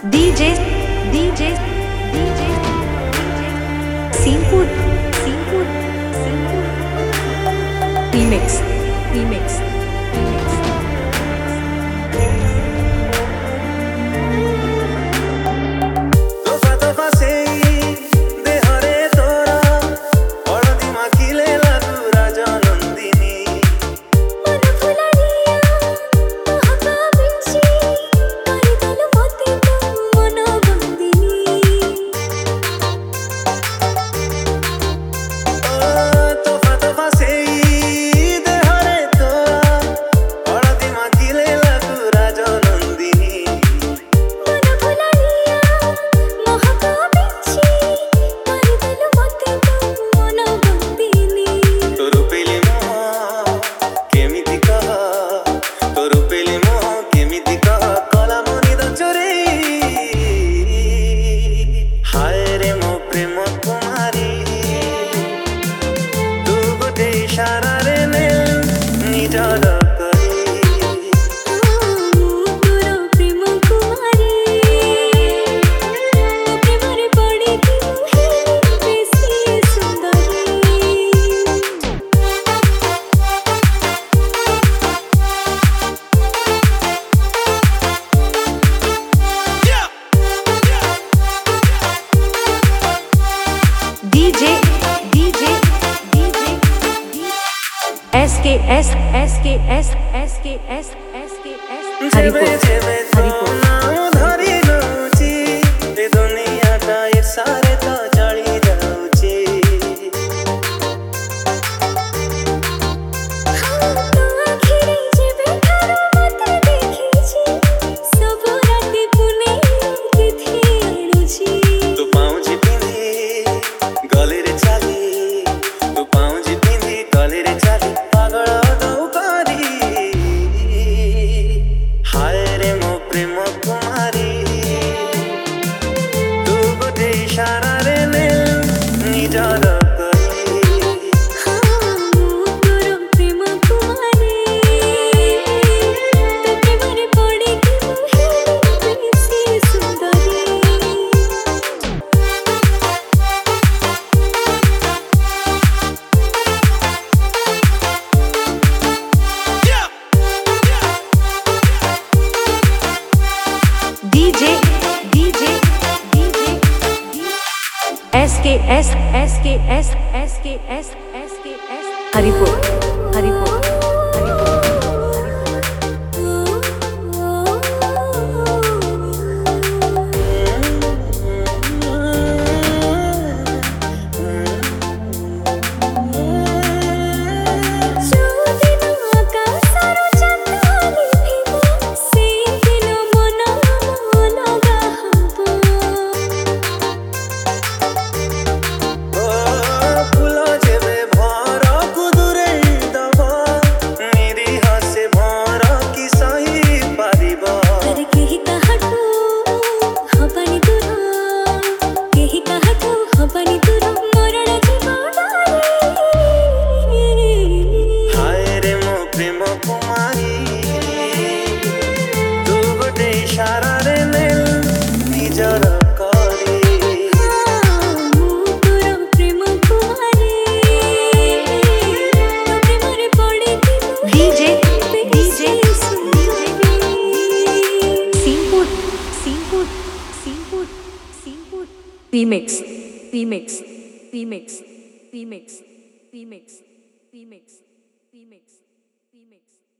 DJ, DJ, DJ, Seafood, Seafood, Seafood. Remix, Remix, Remix. तोफा तोफा से दे हरे तोरा हळदी माखिले लागू राजा नंदिनी मन फुलानिया महका बिंची परितल मोती तू मन बंदिनी तोफा तोफा से दे हरे तोरा हळदी माखिले लागू राजा नंदिनी मन फुलानिया महका बिंची परितल मोती तू मन बंदिनी तोर पेले मोह केमिति कह तोर पेले मोह केमिति कह कला मनी दचरे हाय रे मो प्रेम कुमारी तू गोटे इशारा रे ने निजर करी तोर प्रेम कुमारी तो प्रेमरे पड़ी कि बेसी सुंदरी DJ, DJ, DJ, SKS, SKS, SKS, SKS. जेबे हरिपुर, जेबे हरिपुर. नाम धरी नौची ए दुनिया टा ये सारे तो जली जाऊची तो आखिरी जेबे ठारो मते देखिछि सब राति पुने तिथि आणुछि तू पाउजी पिंधी गले रे चाली तू पाउजी पिंधी गले रे चाली पागल दौ करी हाय रे मो प्रेम कुमारी तू गोटे इशारा रे ने निजर करी तोर प्रेम कुमारी तो प्रेमरे पड़ी कि बेसी सुंदरी DJ, DJ, DJ, SKS, SKS, SKS, SKS. Haripur, Haripur, Haripur. फूलो जेबे भर कुदुरे दब निरीह से भर कि सही पारिब केही काहाठू हबानी दूर केही काहाठू हबानी दूर मरण जीवनारे हाय रे मो प्रेम कुमारी तू गोटे इशारा रे ने निजर करी तोर प्रेम कुमारी तो प्रेमरे पड़ी कि DJ, DJ, सुंदरी Seafood, Seafood, Seafood, Seafood. Remix, Remix, Remix, Remix, Remix, Remix, Remix, Remix.